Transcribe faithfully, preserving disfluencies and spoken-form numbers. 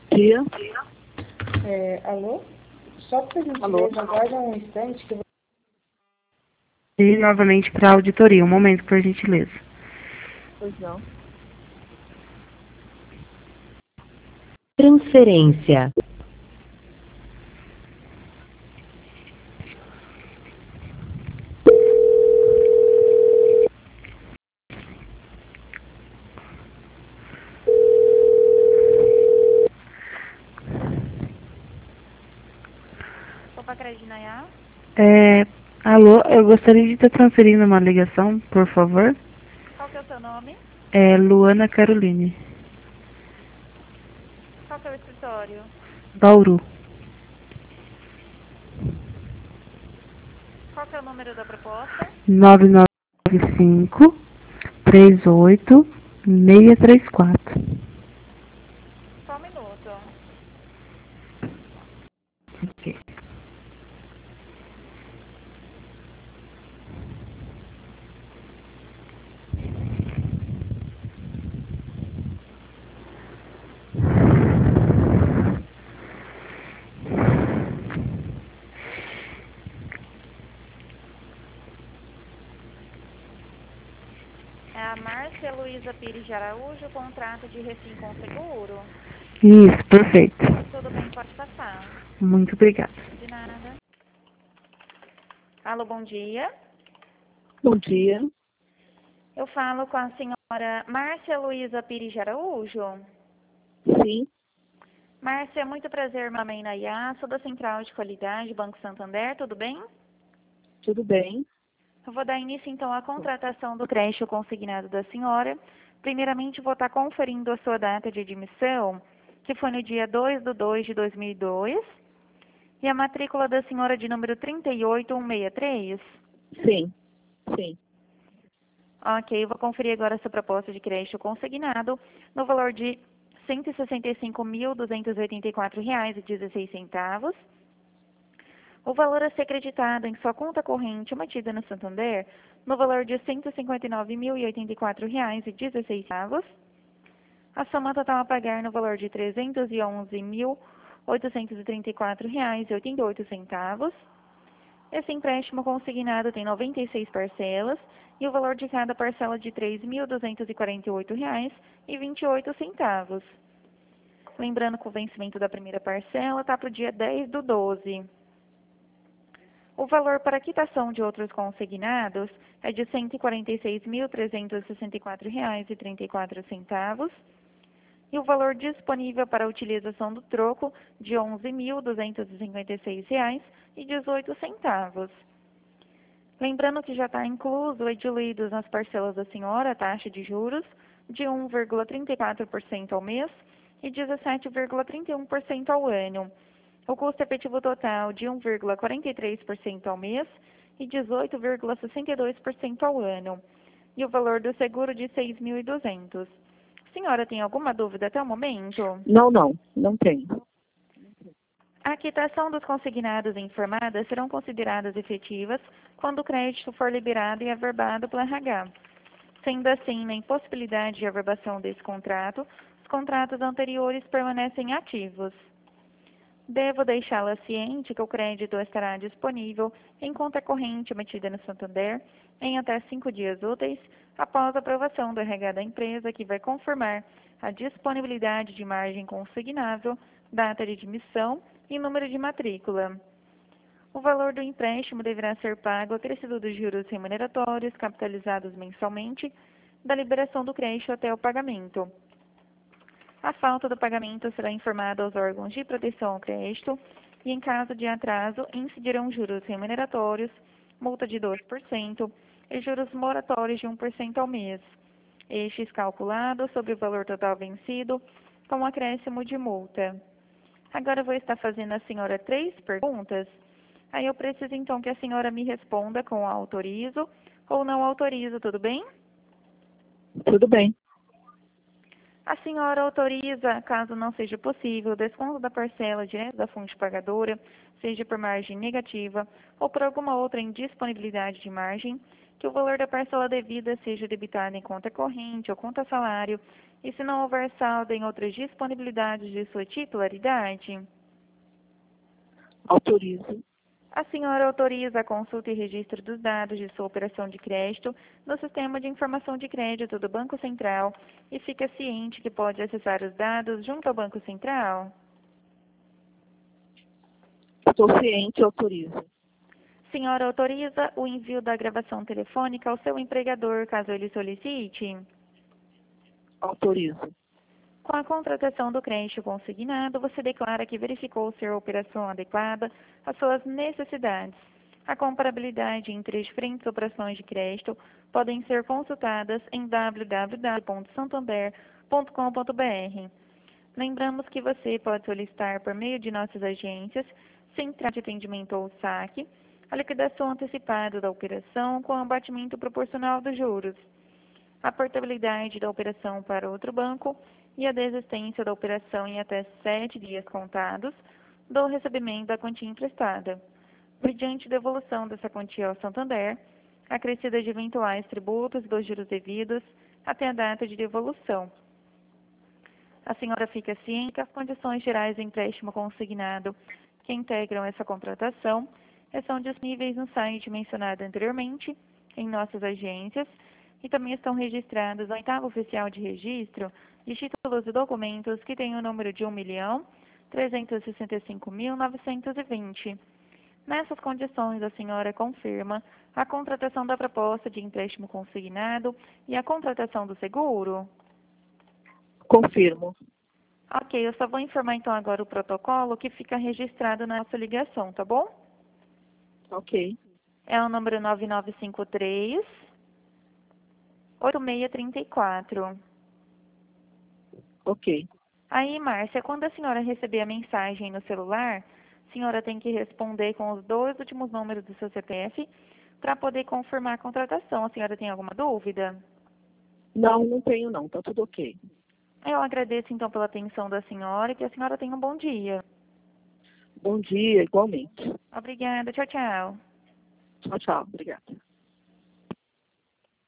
Dia. É, alô? Só por Alô? gentileza, aguarda um instante que eu vou... E novamente para a auditoria. Um momento, por gentileza. Pois não. Transferência. Opa, Credinaiá? É, alô, eu gostaria de estar transferindo uma ligação, por favor. Qual que é o seu nome? É Luana Caroline, Qual que é o escritório? Bauru. Qual que é o número da proposta? nove nove cinco, três oito, seis três quatro. Só um minuto. Ok. É a Márcia Luísa Pires de Araújo, contrato de Recim com Seguro. Isso, perfeito. Tudo bem, pode passar. Muito obrigada. De nada. Alô, bom dia. Bom dia. Eu falo com a senhora Márcia Luísa Pires de Araújo. Sim. Márcia, muito prazer, meu nome é Inaiá, sou da Central de Qualidade, Banco Santander, tudo bem? Tudo bem. Eu vou dar início, então, à contratação do crédito consignado da senhora. Primeiramente, vou estar conferindo a sua data de admissão, que foi no dia dois de dois de dois mil e dois, e a matrícula da senhora de número trinta e oito mil cento e sessenta e três. Sim. Sim. Ok, eu vou conferir agora essa proposta de crédito consignado no valor de cento e sessenta e cinco mil, duzentos e oitenta e quatro reais e dezesseis centavos. O valor a ser creditado em sua conta corrente mantida no Santander no valor de cento e cinquenta e nove mil e oitenta e quatro reais e dezesseis centavos. A soma total a pagar no valor de trezentos e onze mil oitocentos e trinta e quatro reais e oitenta e oito centavos. Esse empréstimo consignado tem noventa e seis parcelas e o valor de cada parcela de três mil duzentos e quarenta e oito reais e vinte e oito centavos. Lembrando que o vencimento da primeira parcela está para o dia dez do doze. O valor para quitação de outros consignados é de cento e quarenta e seis mil trezentos e sessenta e quatro reais e trinta e quatro centavos. E o valor disponível para a utilização do troco de onze mil duzentos e cinquenta e seis reais e dezoito centavos. Lembrando que já está incluso e diluído nas parcelas da senhora a taxa de juros de um vírgula trinta e quatro por cento ao mês e dezessete vírgula trinta e um por cento ao ano. O custo efetivo total de um vírgula quarenta e três por cento ao mês e dezoito vírgula sessenta e dois por cento ao ano. E o valor do seguro de seis mil e duzentos. Senhora, tem alguma dúvida até o momento? Não, não. Não tem. A quitação dos consignados e informadas serão consideradas efetivas quando o crédito for liberado e averbado pelo R H. Sendo assim, na impossibilidade de averbação desse contrato, os contratos anteriores permanecem ativos. Devo deixá-la ciente que o crédito estará disponível em conta corrente emitida no Santander em até cinco dias úteis após a aprovação do R H da empresa, que vai confirmar a disponibilidade de margem consignável, data de admissão e número de matrícula. O valor do empréstimo deverá ser pago acrescido dos juros remuneratórios capitalizados mensalmente da liberação do crédito até o pagamento. A falta do pagamento será informada aos órgãos de proteção ao crédito e, em caso de atraso, incidirão juros remuneratórios, multa de dois por cento e juros moratórios de um por cento ao mês. Estes calculados sobre o valor total vencido com acréscimo de multa. Agora eu vou estar fazendo à senhora três perguntas. Aí eu preciso então que a senhora me responda com autorizo ou não autorizo, tudo bem? Tudo bem. A senhora autoriza, caso não seja possível, o desconto da parcela direto da fonte pagadora, seja por margem negativa ou por alguma outra indisponibilidade de margem, que o valor da parcela devida seja debitado em conta corrente ou conta salário E se não houver saldo em outras disponibilidades de sua titularidade? Autorizo. A senhora autoriza a consulta e registro dos dados de sua operação de crédito no Sistema de Informação de Crédito do Banco Central e fica ciente que pode acessar os dados junto ao Banco Central? Estou ciente e autorizo. Senhora autoriza o envio da gravação telefônica ao seu empregador, caso ele solicite? Autorizo. Com a contratação do crédito consignado, você declara que verificou ser a operação adequada às suas necessidades. A comparabilidade entre diferentes operações de crédito podem ser consultadas em w w w ponto santander ponto com ponto b r. Lembramos que você pode solicitar por meio de nossas agências, Central de Atendimento ou saque, a liquidação antecipada da operação com abatimento proporcional dos juros, a portabilidade da operação para outro banco e a desistência da operação em até sete dias contados do recebimento da quantia emprestada, mediante devolução dessa quantia ao Santander, acrescida de eventuais tributos dos juros devidos até a data de devolução. A senhora fica ciente que as condições gerais do empréstimo consignado que integram essa contratação estão disponíveis no site mencionado anteriormente, em nossas agências, e também estão registrados no oitavo oficial de registro de títulos e documentos que tem o número de um milhão trezentos e sessenta e cinco mil novecentos e vinte. Nessas condições, a senhora confirma a contratação da proposta de empréstimo consignado e a contratação do seguro? Confirmo. Ok, eu só vou informar então agora o protocolo que fica registrado na nossa ligação, tá bom? Ok. É o número nove nove cinco três, oito seis três quatro. Ok. Aí, Márcia, quando a senhora receber a mensagem no celular, a senhora tem que responder com os dois últimos números do seu C P F para poder confirmar a contratação. A senhora tem alguma dúvida? Não, não tenho não. Tá tudo ok. Eu agradeço então pela atenção da senhora e que a senhora tenha um bom dia. Bom dia, igualmente. Obrigada. Tchau, tchau. Tchau, tchau. Obrigada.